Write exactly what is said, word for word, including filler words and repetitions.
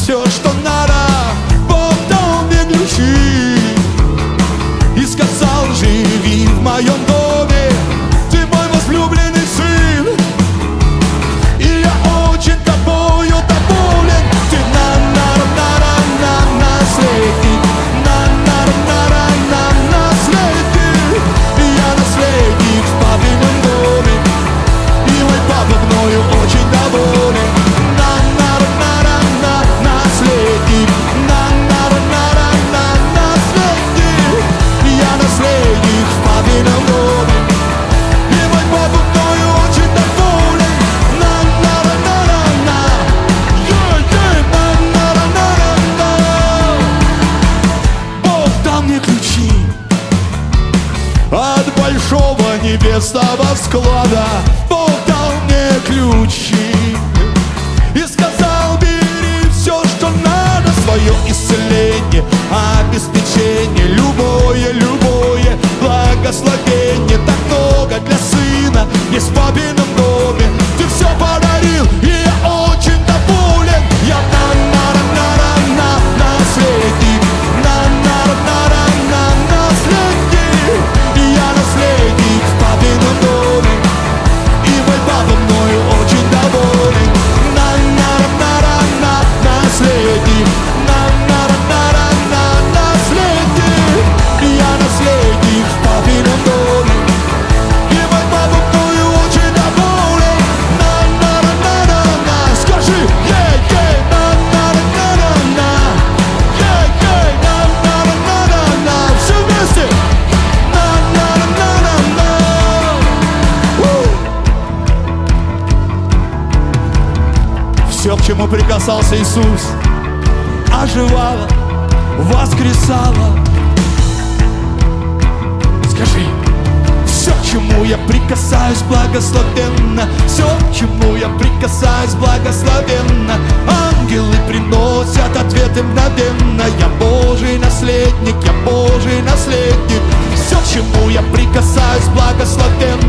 все, что надо. Бог дал мне ключи и сказал: живи в моем доме, ты мой возлюбленный сын, и я очень тобою доволен. Ты на-на-на-на-на наследник, на-на-на-на-на наследник, и я наследник в папином доме, и мой папа мною очень доволен. На-на-на-на-на наследник, на-на-на-на-на наследник, и я наследник в папином доме, и мой папа мною очень доволен. На-на-на-на-на, е-е, на-на-на-на-на. Бог дал мне ключи от большого небесного склада. Бог дал мне ключи и сказал: бери все, что надо, свое исцеление, обеспечение, любое, любое благословение. Так много для сына есть в папином доме. Ты все подарил, и я очень доволен. Я на-на-на-на-на наследник, на-на-на-на-на наследник, и я наследник в папином доме, и мой папа мною очень доволен. На-на-на-на-на наследник, на-на-на-на-на наследник, и я наследник в папином доме, и мой папа мною очень доволен. На-на-на-на-на, скажи: е-е, на-на-на-на-на, е-е, на-на-на-на-на, все вместе. На-на-на-на-на. Все, к чему прикасался Иисус, оживало, воскресало. Скажи: все, к чему я прикасаюсь, благословенно. Все, к чему я прикасаюсь, благословенно. Ангелы приносят ответы мгновенно. Я Божий наследник, я Божий наследник. Все, к чему я прикасаюсь, благословенно.